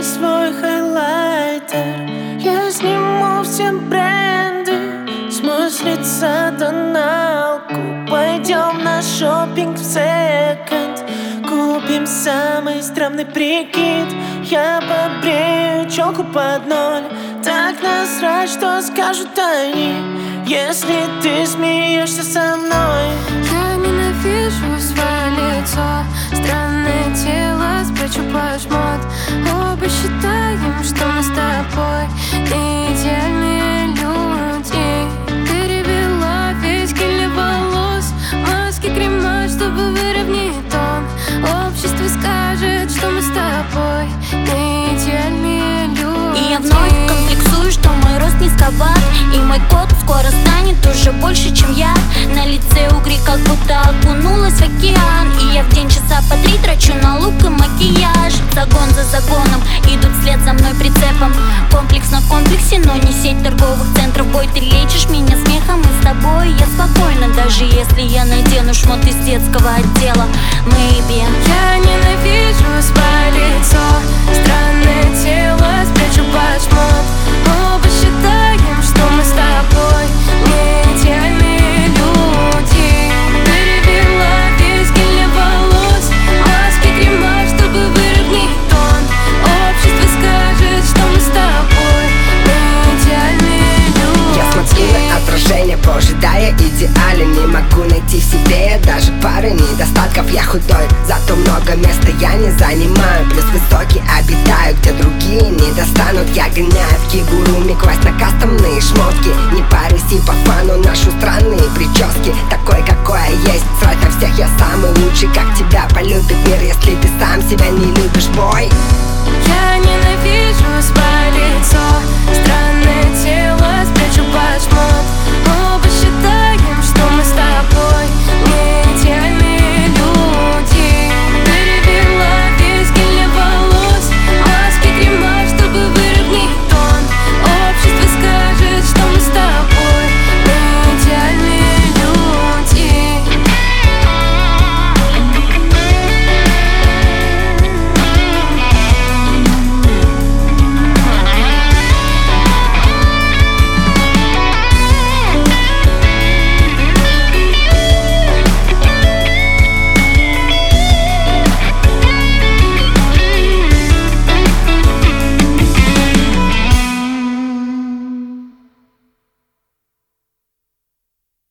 свой хайлайтер. Я сниму все бренды, смою с лица тоналку. Пойдем на шопинг в секонд, купим самый странный прикид. Я побрею челку под ноль, так насрать, что скажут они, если ты смеешься со мной. Я ненавижу свое лицо, странное тело, спрячу под шмот. Оба считаем, что мы с тобой не идеальные люди. Перевела весь гель волос, маски, крема, чтобы выровнять тон. Общество скажет, что мы с тобой не идеальные люди. И я вновь комплексую, что мой рост низковат, и мой кот скоро станет уже больше, чем я. На лице угри, как будто окунулась в океан. И я в день часа по 3 трачу на лук и макияж. Загон за загоном идут вслед за мной прицепом. Комплекс на комплексе, но не сеть торговых центров. Бой, ты лечишь меня смехом, и с тобой я спокойна, даже если я надену шмот из детского отдела. Maybe. Я ненавижу свое лицо, странное тело, спрячу под шмот. Оба считаем, что мы с тобой не идеальные люди. Перевела весь гель волос, маски, крема, чтобы выровнять тон. Общество скажет, что мы с тобой не идеальные люди. Я смотрю на отражение, ожидая идеали. Не могу найти в себе даже пары недостатков. Я худой, зато много места я не занимаю. Плюс высокий обитаю, где другие не достанут. Я гоняю в кигуруми, квасть на кастомные шмотки. Не парюсь и по фану ношу странные прически. Такой, какой я есть, срать на всех, я самый лучший. Как тебя полюбит мир, если ты сам себя не любишь, бой?